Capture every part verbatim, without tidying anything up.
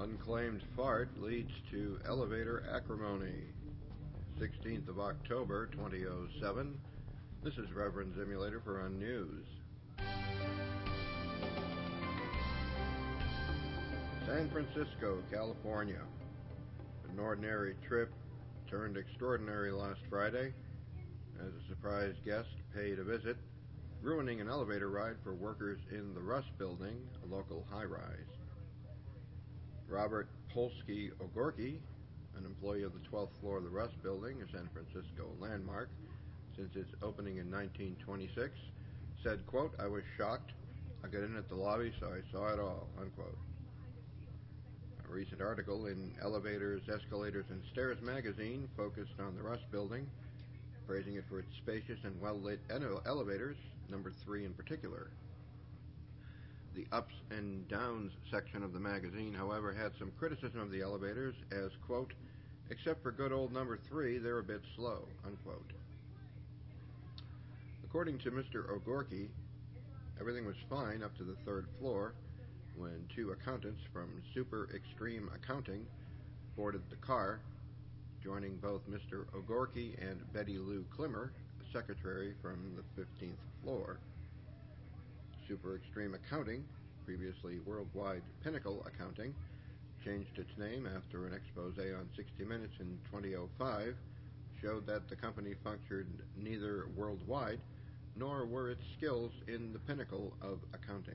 Unclaimed fart leads to elevator acrimony. sixteenth of October, twenty oh seven. This is Reverend Simulator for Unnews. San Francisco, California. An ordinary trip turned extraordinary last Friday as a surprise guest paid a visit, ruining an elevator ride for workers in the Russ Building, a local high-rise. Robert Polsky Ogorky, an employee of the twelfth floor of the Russ Building, a San Francisco landmark since its opening in nineteen twenty-six, said, quote, "I was shocked. I got in at the lobby, so I saw it all," unquote. A recent article in Elevators, Escalators, and Stairs magazine focused on the Russ Building, praising it for its spacious and well-lit elevators, number three in particular. The ups and downs section of the magazine, however, had some criticism of the elevators as, quote, "except for good old number three, they're a bit slow," unquote. According to Mister Ogorky, everything was fine up to the third floor when two accountants from Super Extreme Accounting boarded the car, joining both Mister Ogorky and Betty Lou Klimmer, a secretary from the fifteenth floor. Super Extreme Accounting, previously Worldwide Pinnacle Accounting, changed its name after an expose on sixty minutes in twenty oh five showed that the company functioned neither worldwide nor were its skills in the pinnacle of accounting.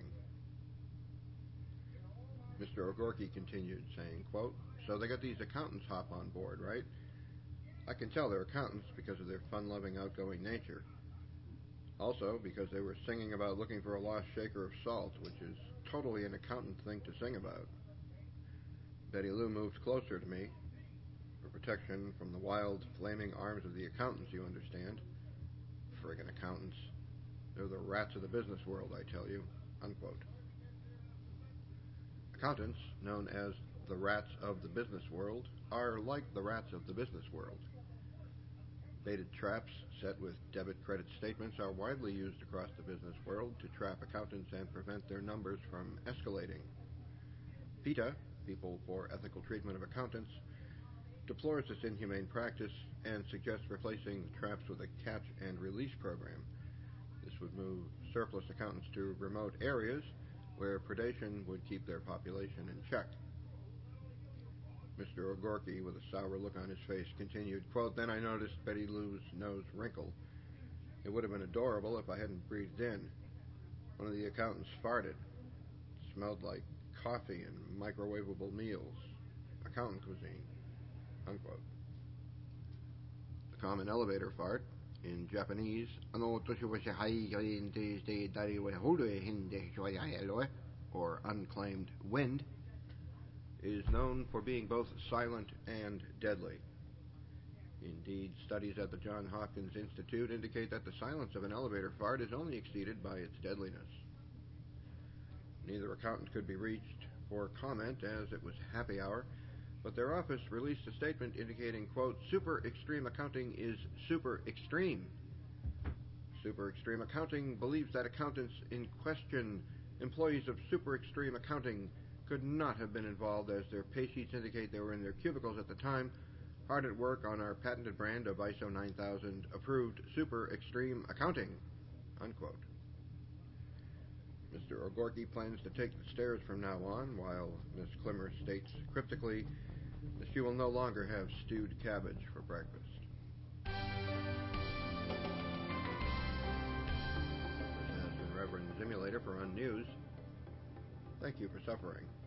Mister Ogorky continued, saying, quote, "So they got these accountants hop on board, right? I can tell they're accountants because of their fun-loving, outgoing nature. Also, because they were singing about looking for a lost shaker of salt, which is totally an accountant thing to sing about." Betty Lou moved closer to me, for protection from the wild, flaming arms of the accountants, you understand. Friggin' accountants. They're the rats of the business world, I tell you, unquote. Accountants, known as the rats of the business world, are like the rats of the business world. Baited traps set with debit-credit statements are widely used across the business world to trap accountants and prevent their numbers from escalating. PETA, People for Ethical Treatment of Accountants, deplores this inhumane practice and suggests replacing the traps with a catch-and-release program. This would move surplus accountants to remote areas where predation would keep their population in check. Mister Ogorky, with a sour look on his face, continued, quote, "Then I noticed Betty Lou's nose wrinkle. It would have been adorable if I hadn't breathed in. One of the accountants farted. It smelled like coffee and microwavable meals. Accountant cuisine," unquote. The common elevator fart, in Japanese, or unclaimed wind, is known for being both silent and deadly. Indeed, studies at the Johns Hopkins Institute indicate that the silence of an elevator fart is only exceeded by its deadliness. Neither accountant could be reached for comment as it was happy hour, but their office released a statement indicating, quote, "Super Extreme Accounting is super extreme. Super Extreme Accounting believes that accountants in question, employees of Super Extreme Accounting, could not have been involved as their pay sheets indicate they were in their cubicles at the time, hard at work on our patented brand of I S O nine thousand approved Super Extreme Accounting," unquote. Mister Ogorky plans to take the stairs from now on, while Miss Klimmer states cryptically that she will no longer have stewed cabbage for breakfast. This has been Reverend Simulator for Unnews. Thank you for suffering.